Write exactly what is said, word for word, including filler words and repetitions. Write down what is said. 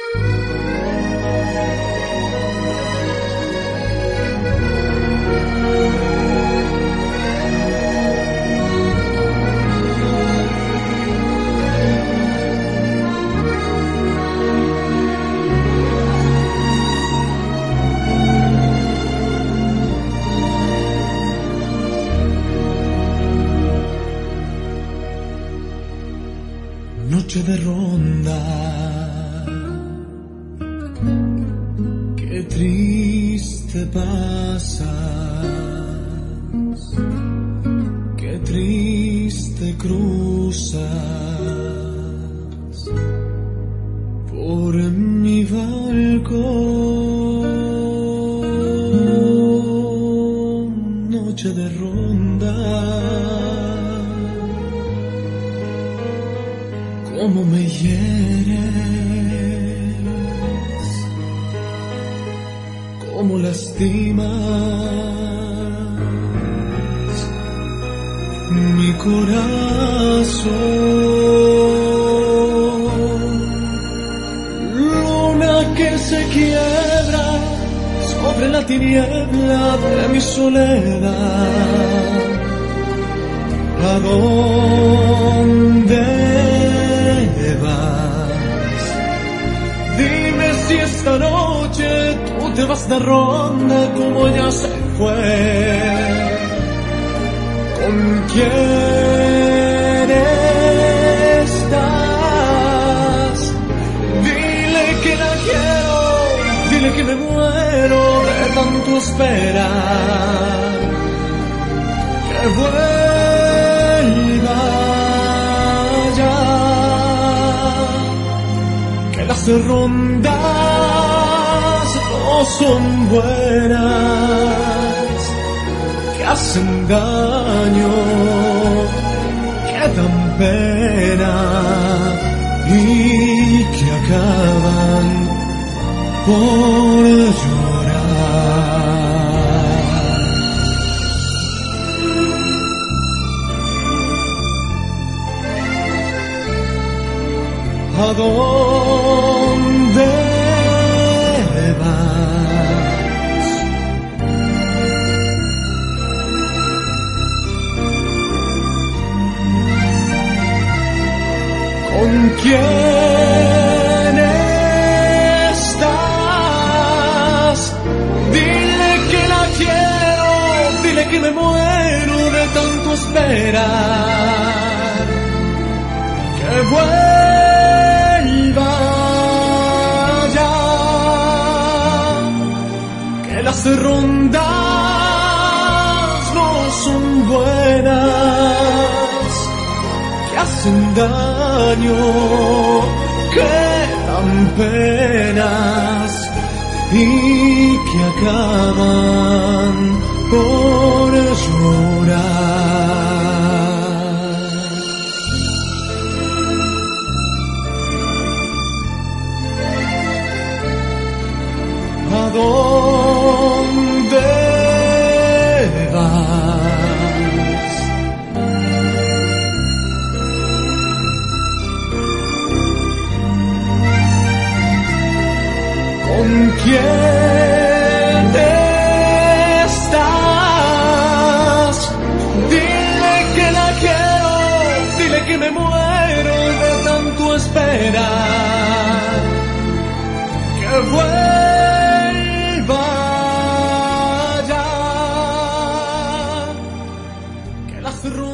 Noche de ronda, qué triste pasas, qué triste cruzas por mi balcón. Noche de ronda, cómo me hieres, cómo lastimas mi corazón. Luna que se quiebra sobre la tiniebla de mi soledad. ¿A dónde vas? Dime si esta noche tú te vas de ronda como ella se fue. ¿Con quién estás? Dile que la quiero, dile que me muero de tanto esperar. Que vuelva ya, que las rondas no son buenas, que hacen daño, que dan pena y que acaban por llorar. ¿A dónde vas? ¿Con quién estás? Dile que la quiero, dile que me muero de tanto esperar. Que vuelva ya, que las rondas no son buenas, que hacen daño, que dan penas y que acaban por llorar. ¿A dónde vas? ¿Con quién estás? Dile que la quiero, dile que me muero de tanto esperar. Que vuelva ya, que las